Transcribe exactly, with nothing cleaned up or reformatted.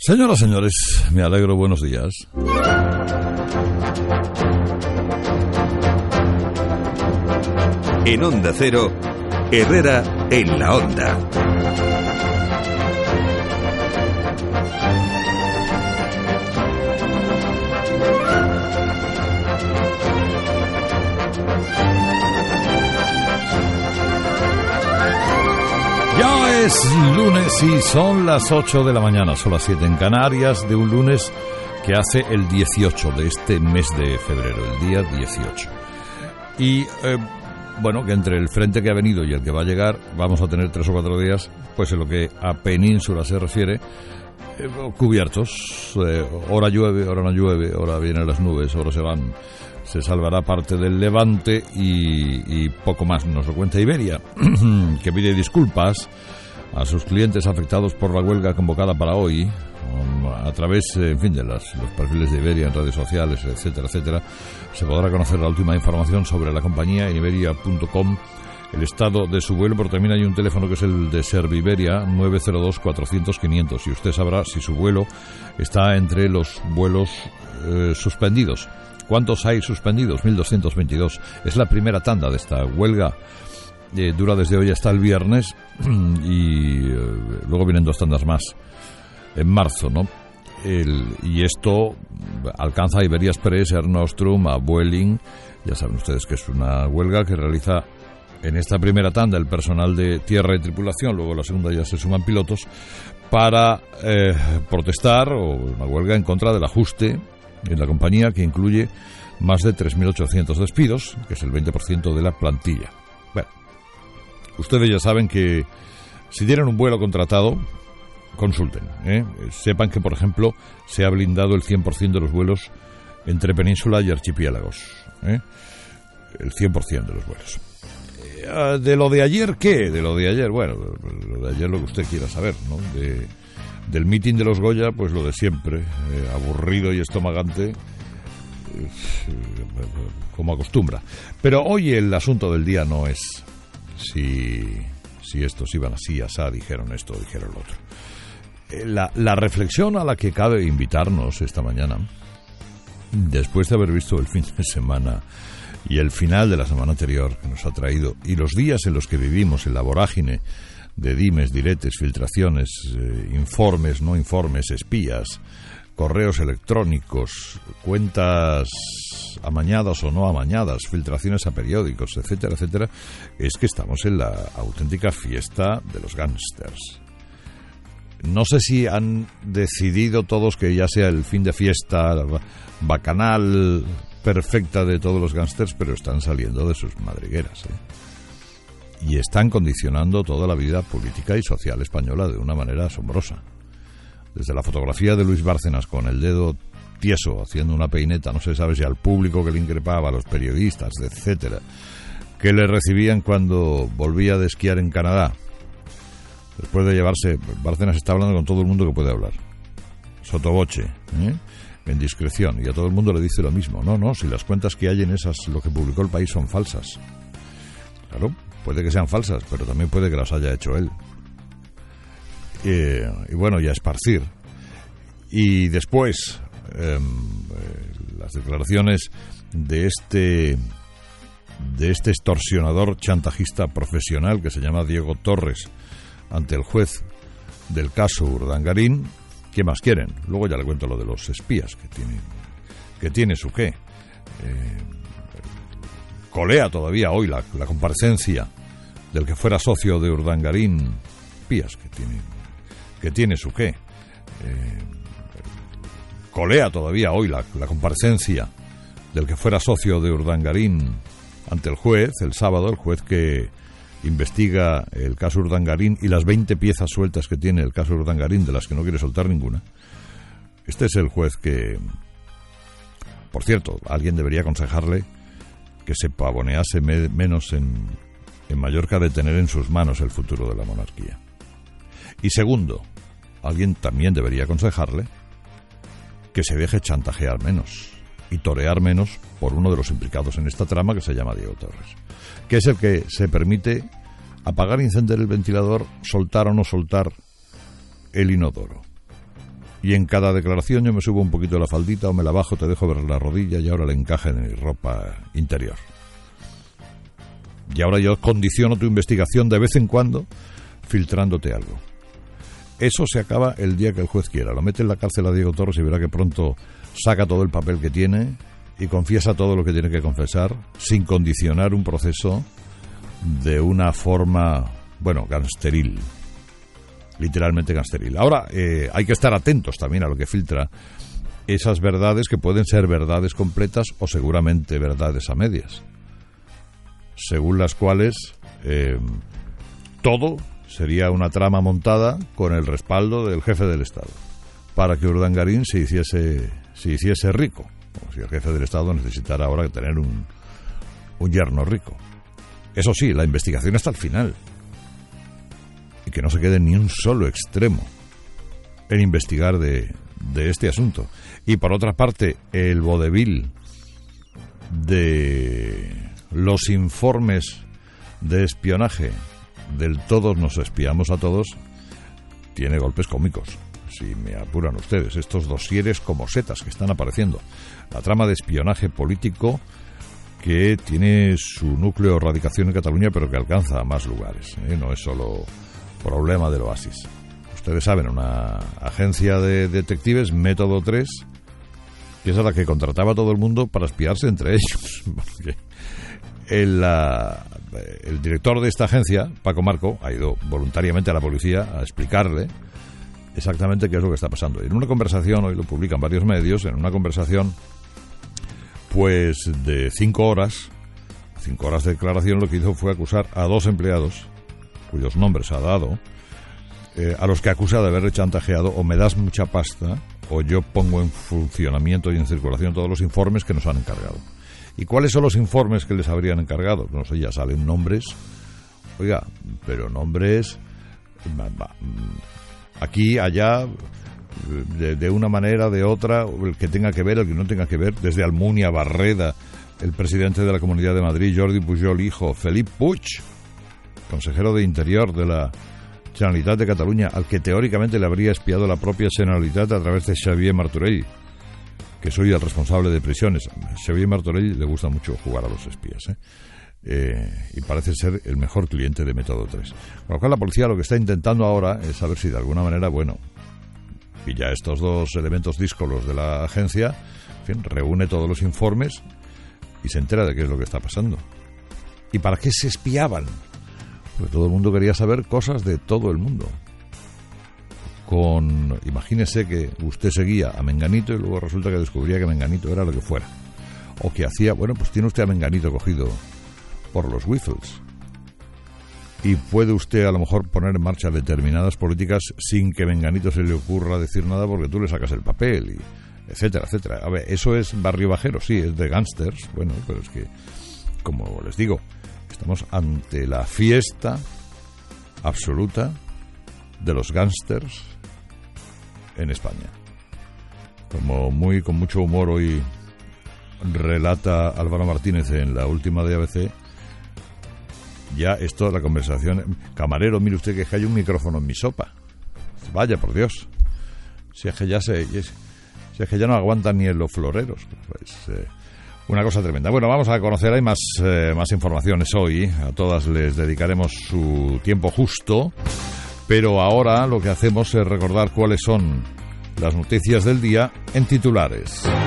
Señoras, señores, me alegro, buenos días. En Onda Cero, Herrera en la Onda. Ya es lunes y son las ocho de la mañana, son las siete en Canarias, de un lunes que hace el dieciocho de este mes de febrero, el día dieciocho. Y, eh, bueno, que entre el frente que ha venido y el que va a llegar, vamos a tener tres o cuatro días, pues en lo que a península se refiere, eh, cubiertos. Eh, ahora llueve, ahora no llueve, ahora vienen las nubes, ahora se van. Se salvará parte del Levante y, y poco más. Nos lo cuenta Iberia, que pide disculpas a sus clientes afectados por la huelga convocada para hoy, a través, en fin, de las, los perfiles de Iberia en redes sociales, etcétera, etcétera. Se podrá conocer la última información sobre la compañía en iberia punto com, el estado de su vuelo, pero también hay un teléfono que es el de Serviberia, nueve cero dos cuatrocientos quinientos, y usted sabrá si su vuelo está entre los vuelos eh, suspendidos. ¿Cuántos hay suspendidos? mil doscientos veintidós. Es la primera tanda de esta huelga. Eh, dura desde hoy hasta el viernes y eh, luego vienen dos tandas más en marzo, ¿no? El, y esto alcanza a Iberia Express, Air Nostrum, a Vueling. Ya saben ustedes que es una huelga que realiza en esta primera tanda el personal de tierra y tripulación, luego en la segunda ya se suman pilotos, para eh, protestar, o una huelga en contra del ajuste en la compañía, que incluye más de tres mil ochocientos despidos, que es el veinte por ciento de la plantilla. Bueno, ustedes ya saben que si tienen un vuelo contratado, consulten, ¿eh? Sepan que, por ejemplo, se ha blindado el cien por ciento de los vuelos entre península y archipiélagos, ¿eh? El cien por ciento de los vuelos. Eh, ¿De lo de ayer qué? De lo de ayer, bueno, lo de ayer lo que usted quiera saber, ¿no? De... Del mitin de los Goya, pues lo de siempre, eh, aburrido y estomagante, eh, como acostumbra. Pero hoy el asunto del día no es si, si estos iban así, asá, dijeron esto, dijeron lo otro. Eh, la, la reflexión a la que cabe invitarnos esta mañana, después de haber visto el fin de semana y el final de la semana anterior que nos ha traído, y los días en los que vivimos en la vorágine de dimes, diretes, filtraciones, eh, informes, no informes, espías, correos electrónicos, cuentas amañadas o no amañadas, filtraciones a periódicos, etcétera, etcétera, es que estamos en la auténtica fiesta de los gángsters. No sé si han decidido todos que ya sea el fin de fiesta bacanal perfecta de todos los gángsters, pero están saliendo de sus madrigueras, ¿eh? Y están condicionando toda la vida política y social española de una manera asombrosa. Desde la fotografía de Luis Bárcenas con el dedo tieso haciendo una peineta, no se sabe si al público que le increpaba, a los periodistas, etcétera, que le recibían cuando volvía de esquiar en Canadá. Después de llevarse, Bárcenas está hablando con todo el mundo que puede hablar, sotoboche, ¿eh? En discreción, y a todo el mundo le dice lo mismo. No, no, si las cuentas que hay en esas, lo que publicó El País, son falsas. Claro, puede que sean falsas, pero también puede que las haya hecho él. Eh, y bueno, y a esparcir. Y después, eh, las declaraciones de este, de este extorsionador chantajista profesional que se llama Diego Torres ante el juez del caso Urdangarín. ¿Qué más quieren? Luego ya le cuento lo de los espías, que tiene, que tiene su qué. Eh, colea todavía hoy la, la comparecencia del que fuera socio de Urdangarín, Pías, que tiene, que tiene su qué. Eh, colea todavía hoy la, la comparecencia del que fuera socio de Urdangarín ante el juez, el sábado, el juez que investiga el caso Urdangarín y las veinte piezas sueltas que tiene el caso Urdangarín, de las que no quiere soltar ninguna. Este es el juez que, por cierto, alguien debería aconsejarle que se pavonease me, menos en, en Mallorca de tener en sus manos el futuro de la monarquía. Y segundo, alguien también debería aconsejarle que se deje chantajear menos y torear menos por uno de los implicados en esta trama, que se llama Diego Torres, que es el que se permite apagar y encender el ventilador, soltar o no soltar el inodoro. Y en cada declaración yo me subo un poquito la faldita o me la bajo, te dejo ver la rodilla y ahora el encaje de mi ropa interior. Y ahora yo condiciono tu investigación de vez en cuando filtrándote algo. Eso se acaba el día que el juez quiera. Lo mete en la cárcel a Diego Torres y verá que pronto saca todo el papel que tiene y confiesa todo lo que tiene que confesar sin condicionar un proceso de una forma, bueno, gangsteril. Literalmente gangsteril. Ahora, eh, hay que estar atentos también a lo que filtra esas verdades que pueden ser verdades completas o seguramente verdades a medias, según las cuales eh, todo sería una trama montada con el respaldo del jefe del Estado para que Urdangarín se hiciese, se hiciese rico, como si el jefe del Estado necesitara ahora tener un, un yerno rico. Eso sí, la investigación hasta el final. Y que no se quede ni un solo extremo en investigar de, de este asunto. Y por otra parte, el vodevil de los informes de espionaje del todos nos espiamos a todos tiene golpes cómicos, si me apuran ustedes. Estos dosieres como setas que están apareciendo. La trama de espionaje político que tiene su núcleo radicación en Cataluña, pero que alcanza a más lugares, ¿eh? No es solo problema del Oasis. Ustedes saben, una agencia de detectives, Método tres, que es a la que contrataba a todo el mundo para espiarse entre ellos. Porque el, la, el director de esta agencia, Paco Marco, ha ido voluntariamente a la policía a explicarle exactamente qué es lo que está pasando. En una conversación, hoy lo publican varios medios, en una conversación pues de cinco horas, cinco horas de declaración, lo que hizo fue acusar a dos empleados cuyos nombres ha dado, eh, a los que acusa de haberle chantajeado: o me das mucha pasta o yo pongo en funcionamiento y en circulación todos los informes que nos han encargado. ¿Y cuáles son los informes que les habrían encargado? No sé, ya salen nombres, oiga, pero nombres aquí, allá, de, de una manera, de otra, el que tenga que ver, el que no tenga que ver, desde Almunia, Barreda, el presidente de la Comunidad de Madrid, Jordi Pujol, hijo, Felip Puig, consejero de Interior de la Generalitat de Cataluña, al que teóricamente le habría espiado la propia Generalitat a través de Xavier Martorell, que soy el responsable de prisiones. A Xavier Martorell le gusta mucho jugar a los espías, ¿eh? Eh, y parece ser el mejor cliente de Método tres. Con lo cual la policía lo que está intentando ahora es saber si de alguna manera, bueno, pilla estos dos elementos díscolos de la agencia, en fin, reúne todos los informes y se entera de qué es lo que está pasando. ¿Y para qué se espiaban? Porque todo el mundo quería saber cosas de todo el mundo. Con, imagínese que usted seguía a Menganito y luego resulta que descubría que Menganito era lo que fuera. O que hacía, bueno, pues tiene usted a Menganito cogido por los whistles. Y puede usted a lo mejor poner en marcha determinadas políticas sin que Menganito se le ocurra decir nada porque tú le sacas el papel, y etcétera, etcétera. A ver, eso es barrio bajero, sí, es de gángsters, bueno, pero es que, como les digo, estamos ante la fiesta absoluta de los gángsters en España. Como muy con mucho humor hoy relata Álvaro Martínez en la última de A B C, ya esto, la conversación: camarero, mire usted que es que hay un micrófono en mi sopa. Vaya por Dios, si es que ya se, si es que ya no aguantan ni en los floreros. Pues, eh, una cosa tremenda. Bueno, vamos a conocer, hay más, eh, más informaciones hoy. A todas les dedicaremos su tiempo justo. Pero ahora lo que hacemos es recordar cuáles son las noticias del día en titulares.